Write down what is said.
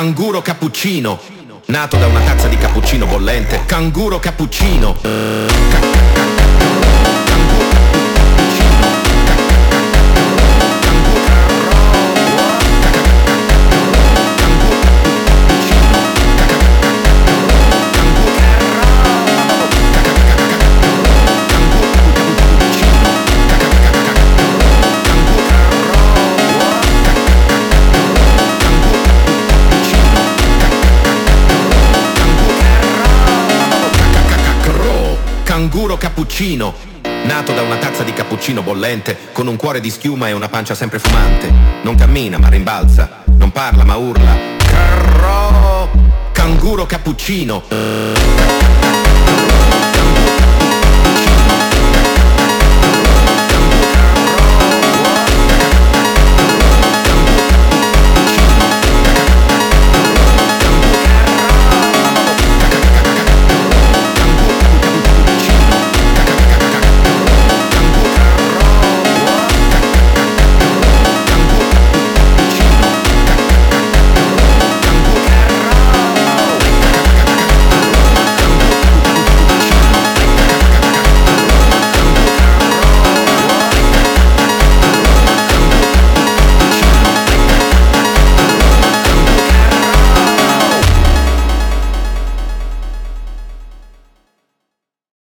canguro cappuccino, nato da una tazza di cappuccino bollente. Canguro cappuccino. Canguro cappuccino, nato da una tazza di cappuccino bollente, con un cuore di schiuma e una pancia sempre fumante. Non cammina ma rimbalza, non parla ma urla. Canguro cappuccino.